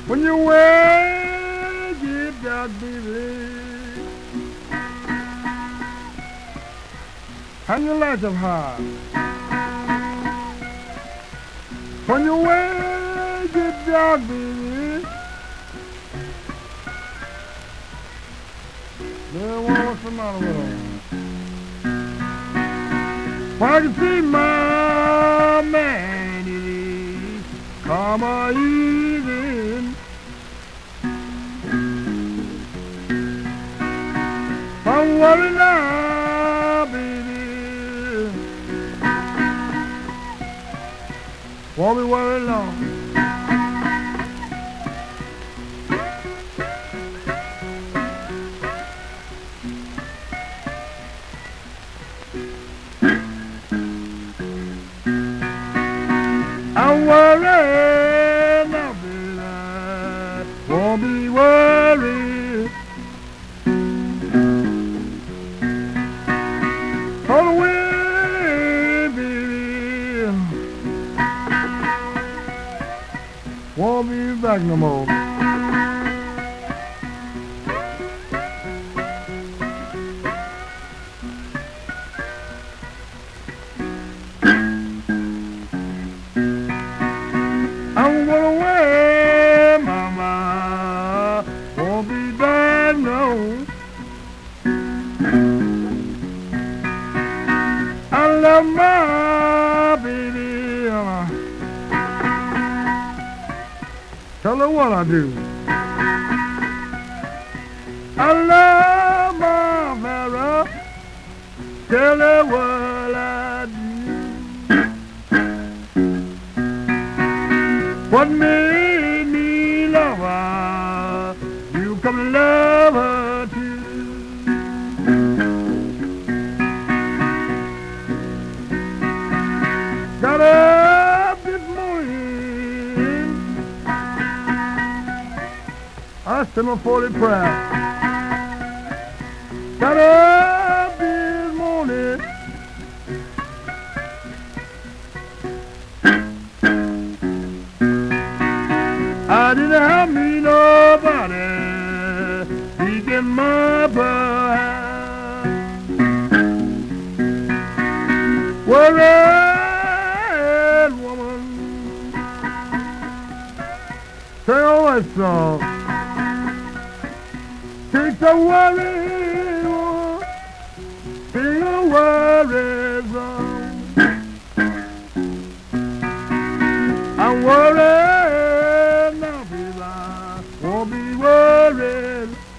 When you wake it dark, baby, hang your lights up high. When you wake it dark, baby, there won't somebody with them. When I can see my man is come a easing. Don't worry now, baby. Won't be worried long. I'm worried now, baby. Won't be worried. All the way, baby. Won't be back no more. I'm going away, mama. Won't be back no. I love my baby. Tell her what I do. I love my Vera. Tell her what I do. What made me love her? You come to love her too. Got up this morning, I said my 40 prayer. Got up this morning, I didn't have me nobody speaking my prayer. Worried woman, say all that song. Take the worried one, sing a worried song. I'm worried now, baby, won't be worried.